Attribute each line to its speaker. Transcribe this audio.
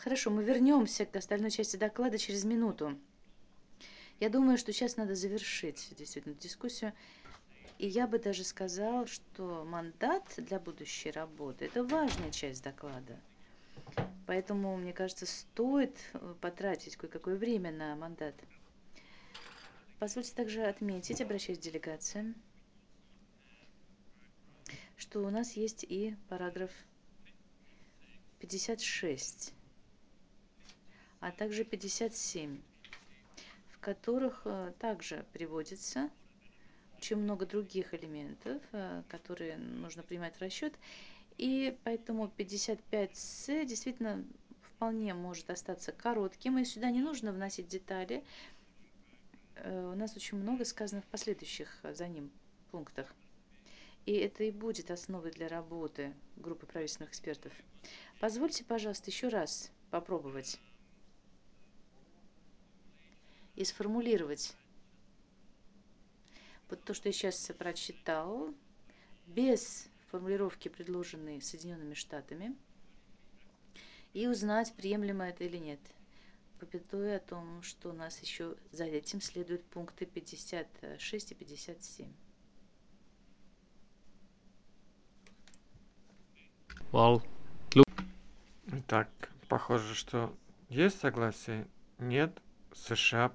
Speaker 1: Хорошо, мы вернемся к остальной части доклада через минуту. Я думаю, что сейчас надо завершить действительно дискуссию. И я бы даже сказал, что мандат для будущей работы – это важная часть доклада. Поэтому, мне кажется, стоит потратить кое-какое время на мандат. Позвольте также отметить, обращаясь к делегациям, что у нас есть и параграф 56, а также 57, в которых также приводится очень много других элементов, которые нужно принимать в расчет. И поэтому 55С действительно вполне может остаться коротким, и сюда не нужно вносить детали. У нас очень много сказано в последующих за ним пунктах. И это и будет основой для работы группы правительственных экспертов. Позвольте, пожалуйста, еще раз попробовать и сформулировать вот то, что я сейчас прочитал, без формулировки, предложенной Соединенными Штатами, и узнать, приемлемо это или нет, памятуя о том, что у нас еще за этим следуют пункты 56 и 57.
Speaker 2: Well,
Speaker 3: Так, похоже, что есть согласие. Нет, США